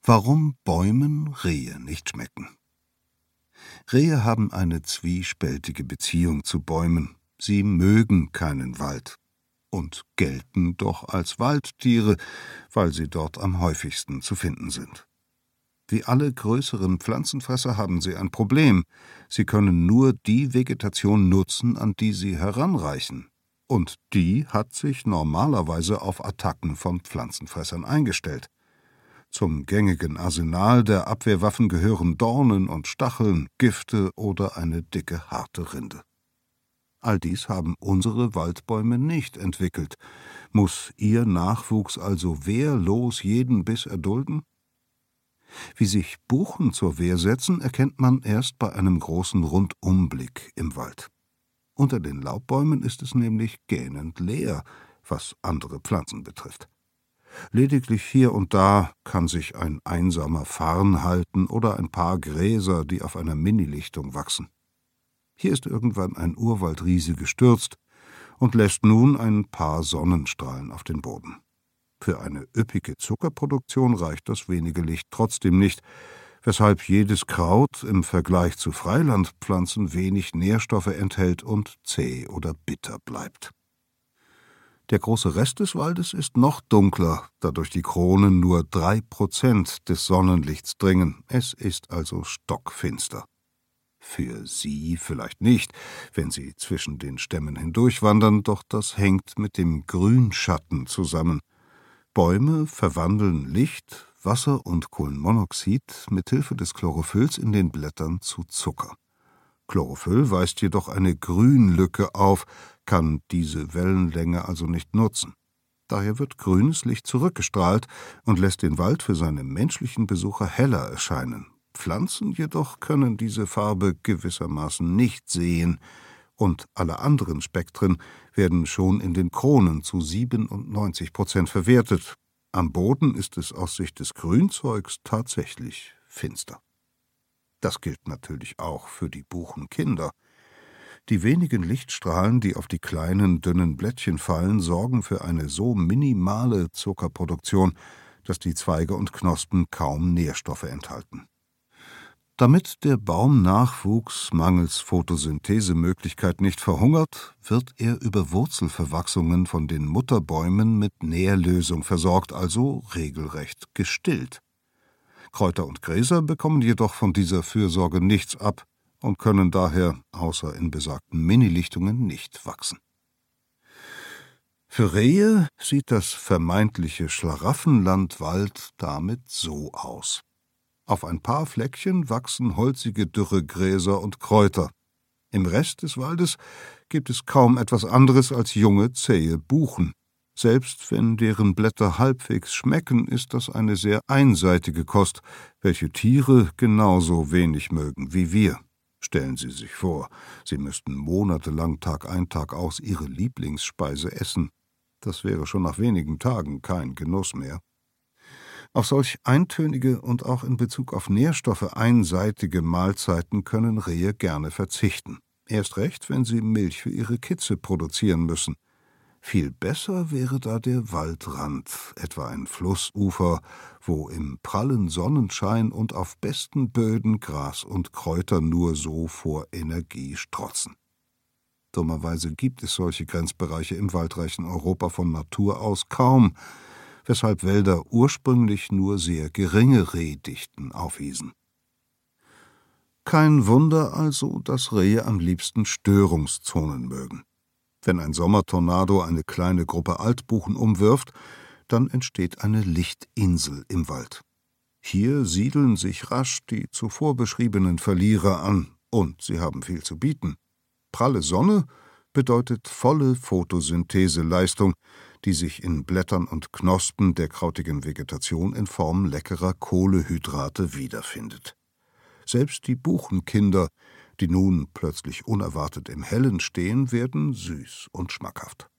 Warum Bäumen Rehe nicht schmecken. Rehe haben eine zwiespältige Beziehung zu Bäumen. Sie mögen keinen Wald und gelten doch als Waldtiere, weil sie dort am häufigsten zu finden sind. Wie alle größeren Pflanzenfresser haben sie ein Problem. Sie können nur die Vegetation nutzen, an die sie heranreichen. Und die hat sich normalerweise auf Attacken von Pflanzenfressern eingestellt. Zum gängigen Arsenal der Abwehrwaffen gehören Dornen und Stacheln, Gifte oder eine dicke, harte Rinde. All dies haben unsere Waldbäume nicht entwickelt. Muss ihr Nachwuchs also wehrlos jeden Biss erdulden? Wie sich Buchen zur Wehr setzen, erkennt man erst bei einem großen Rundumblick im Wald. Unter den Laubbäumen ist es nämlich gähnend leer, was andere Pflanzen betrifft. Lediglich hier und da kann sich ein einsamer Farn halten oder ein paar Gräser, die auf einer Minilichtung wachsen. Hier ist irgendwann ein Urwaldriese gestürzt und lässt nun ein paar Sonnenstrahlen auf den Boden. Für eine üppige Zuckerproduktion reicht das wenige Licht trotzdem nicht, weshalb jedes Kraut im Vergleich zu Freilandpflanzen wenig Nährstoffe enthält und zäh oder bitter bleibt. Der große Rest des Waldes ist noch dunkler, da durch die Kronen nur 3% des Sonnenlichts dringen. Es ist also stockfinster. Für Sie vielleicht nicht, wenn Sie zwischen den Stämmen hindurchwandern, doch das hängt mit dem Grünschatten zusammen. Bäume verwandeln Licht, Wasser und Kohlenmonoxid mit Hilfe des Chlorophylls in den Blättern zu Zucker. Chlorophyll weist jedoch eine Grünlücke auf, kann diese Wellenlänge also nicht nutzen. Daher wird grünes Licht zurückgestrahlt und lässt den Wald für seine menschlichen Besucher heller erscheinen. Pflanzen jedoch können diese Farbe gewissermaßen nicht sehen, und alle anderen Spektren werden schon in den Kronen zu 97% verwertet. Am Boden ist es aus Sicht des Grünzeugs tatsächlich finster. Das gilt natürlich auch für die Buchenkinder. Die wenigen Lichtstrahlen, die auf die kleinen, dünnen Blättchen fallen, sorgen für eine so minimale Zuckerproduktion, dass die Zweige und Knospen kaum Nährstoffe enthalten. Damit der Baumnachwuchs mangels Photosynthesemöglichkeit nicht verhungert, wird er über Wurzelverwachsungen von den Mutterbäumen mit Nährlösung versorgt, also regelrecht gestillt. Kräuter und Gräser bekommen jedoch von dieser Fürsorge nichts ab und können daher, außer in besagten Minilichtungen, nicht wachsen. Für Rehe sieht das vermeintliche Schlaraffenland Wald damit so aus. Auf ein paar Fleckchen wachsen holzige Dürregräser und Kräuter. Im Rest des Waldes gibt es kaum etwas anderes als junge, zähe Buchen. Selbst wenn deren Blätter halbwegs schmecken, ist das eine sehr einseitige Kost, welche Tiere genauso wenig mögen wie wir. Stellen Sie sich vor, Sie müssten monatelang Tag ein, Tag aus Ihre Lieblingsspeise essen. Das wäre schon nach wenigen Tagen kein Genuss mehr. Auf solch eintönige und auch in Bezug auf Nährstoffe einseitige Mahlzeiten können Rehe gerne verzichten. Erst recht, wenn sie Milch für ihre Kitze produzieren müssen. Viel besser wäre da der Waldrand, etwa ein Flussufer, wo im prallen Sonnenschein und auf besten Böden Gras und Kräuter nur so vor Energie strotzen. Dummerweise gibt es solche Grenzbereiche im waldreichen Europa von Natur aus kaum, weshalb Wälder ursprünglich nur sehr geringe Rehdichten aufwiesen. Kein Wunder also, dass Rehe am liebsten Störungszonen mögen. Wenn ein Sommertornado eine kleine Gruppe Altbuchen umwirft, dann entsteht eine Lichtinsel im Wald. Hier siedeln sich rasch die zuvor beschriebenen Verlierer an, und sie haben viel zu bieten. Pralle Sonne bedeutet volle Photosyntheseleistung, die sich in Blättern und Knospen der krautigen Vegetation in Form leckerer Kohlehydrate wiederfindet. Selbst die Buchenkinder, die nun plötzlich unerwartet im Hellen stehen, werden süß und schmackhaft.